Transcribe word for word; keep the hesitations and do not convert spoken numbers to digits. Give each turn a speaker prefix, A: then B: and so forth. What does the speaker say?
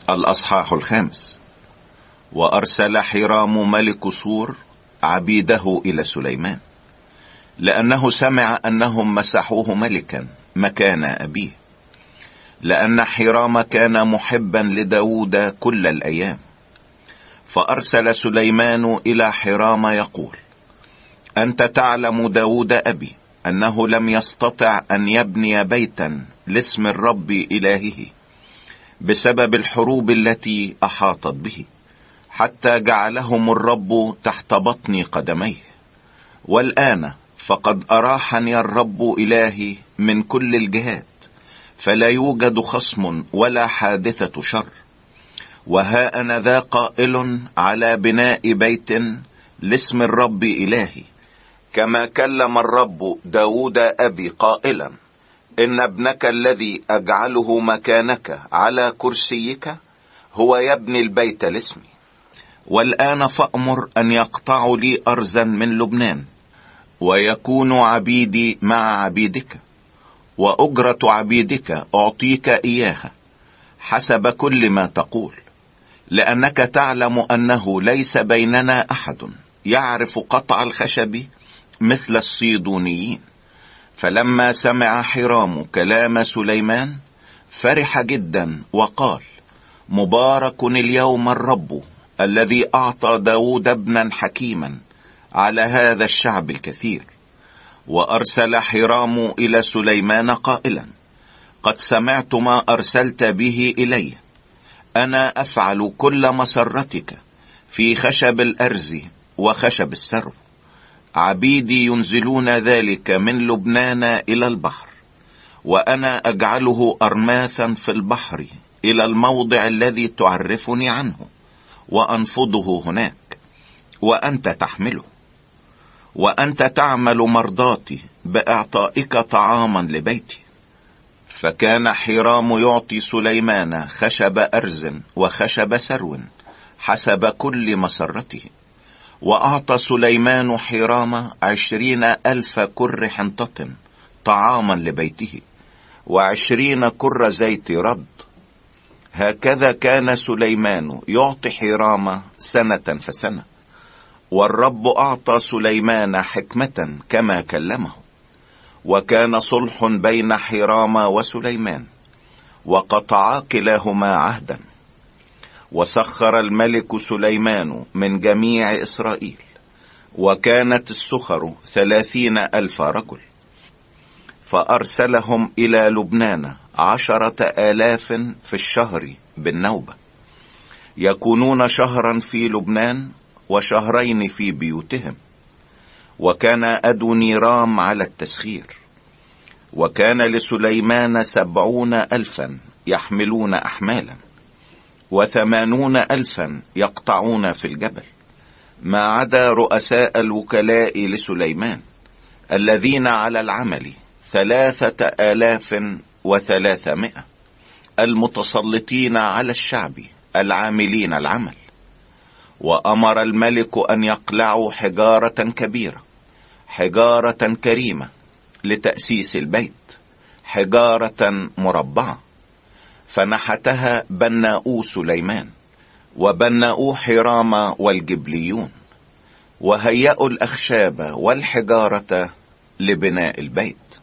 A: الأصحاح الخامس. وأرسل حرام ملك صور عبيده إلى سليمان، لأنه سمع أنهم مسحوه ملكا مكان أبيه، لأن حرام كان محبا لداود كل الأيام. فأرسل سليمان إلى حرام يقول: أنت تعلم داود أبي أنه لم يستطع أن يبني بيتا لاسم الرب إلهه بسبب الحروب التي أحاطت به، حتى جعلهم الرب تحت بطن قدميه. والآن فقد أراحني الرب إلهي من كل الجهات، فلا يوجد خصم ولا حادثة شر. وها أنا ذا قائل على بناء بيت لاسم الرب إلهي، كما كلم الرب داود أبي قائلا: إن ابنك الذي أجعله مكانك على كرسيك هو يبني البيت لاسمي. والآن فأمر أن يقطعوا لي أرزا من لبنان، ويكون عبيدي مع عبيدك، وأجرة عبيدك أعطيك إياها حسب كل ما تقول، لأنك تعلم أنه ليس بيننا أحد يعرف قطع الخشب مثل الصيدونيين. فلما سمع حرام كلام سليمان فرح جدا وقال: مبارك اليوم الرب الذي أعطى داود ابنا حكيما على هذا الشعب الكثير. وأرسل حرام إلى سليمان قائلا: قد سمعت ما أرسلت به إلي، أنا أفعل كل مسرتك في خشب الأرز وخشب السرو. عبيدي ينزلون ذلك من لبنان إلى البحر، وأنا أجعله أرماثا في البحر إلى الموضع الذي تعرفني عنه، وأنفضه هناك، وأنت تحمله. وأنت تعمل مرضاتي بإعطائك طعاما لبيتي. فكان حرام يعطي سليمان خشب أرز وخشب سرو حسب كل مسرته. وأعطى سليمان حرام عشرين ألف كر حنطة طعاما لبيته، وعشرين كر زيت رد. هكذا كان سليمان يعطي حرام سنة فسنة. والرب أعطى سليمان حكمة كما كلمه. وكان صلح بين حرام وسليمان، وقطعا كلاهما عهدا. وسخر الملك سليمان من جميع إسرائيل، وكانت السخر ثلاثين ألف رجل. فأرسلهم إلى لبنان عشرة آلاف في الشهر بالنوبة، يكونون شهرا في لبنان وشهرين في بيوتهم. وكان أدونيرام على التسخير. وكان لسليمان سبعون ألفا يحملون أحمالا، وثمانون ألفا يقطعون في الجبل، ما عدا رؤساء الوكلاء لسليمان الذين على العمل ثلاثة آلاف وثلاثمائة، المتسلطين على الشعب العاملين العمل. وأمر الملك أن يقلعوا حجارة كبيرة، حجارة كريمة لتأسيس البيت، حجارة مربعة. فنحتها بناؤو سليمان وبناؤو حرام والجبليون، وهيئوا الأخشاب والحجارة لبناء البيت.